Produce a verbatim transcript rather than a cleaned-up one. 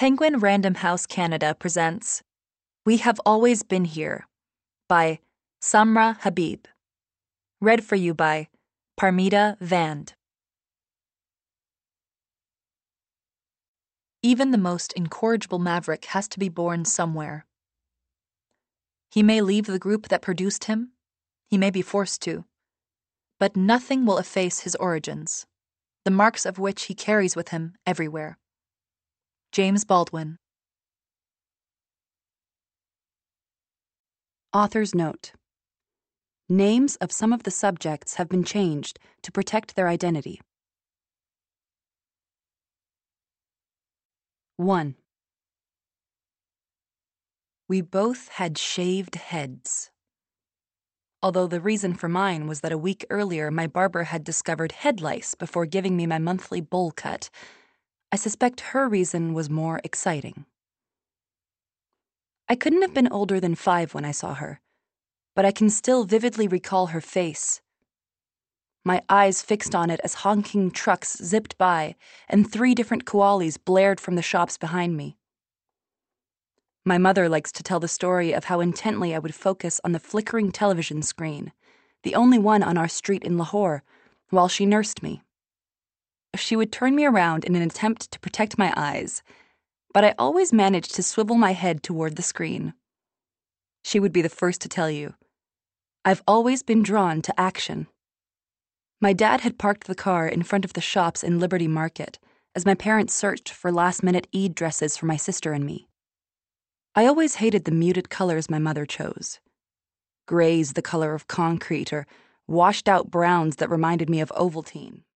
Penguin Random House Canada presents We Have Always Been Here by Samra Habib. Read for you by Parmita Vand. Even the most incorrigible maverick has to be born somewhere. He may leave the group that produced him, he may be forced to, but nothing will efface his origins, the marks of which he carries with him everywhere. James Baldwin. Author's note: names of some of the subjects have been changed to protect their identity. one. We both had shaved heads. Although the reason for mine was that a week earlier my barber had discovered head lice before giving me my monthly bowl cut, I suspect her reason was more exciting. I couldn't have been older than five when I saw her, but I can still vividly recall her face. My eyes fixed on it as honking trucks zipped by and three different koalis blared from the shops behind me. My mother likes to tell the story of how intently I would focus on the flickering television screen, the only one on our street in Lahore, while she nursed me. She would turn me around in an attempt to protect my eyes, but I always managed to swivel my head toward the screen. She would be the first to tell you, I've always been drawn to action. My dad had parked the car in front of the shops in Liberty Market as my parents searched for last-minute Eid dresses for my sister and me. I always hated the muted colors my mother chose. Grays the color of concrete or washed-out browns that reminded me of Ovaltine.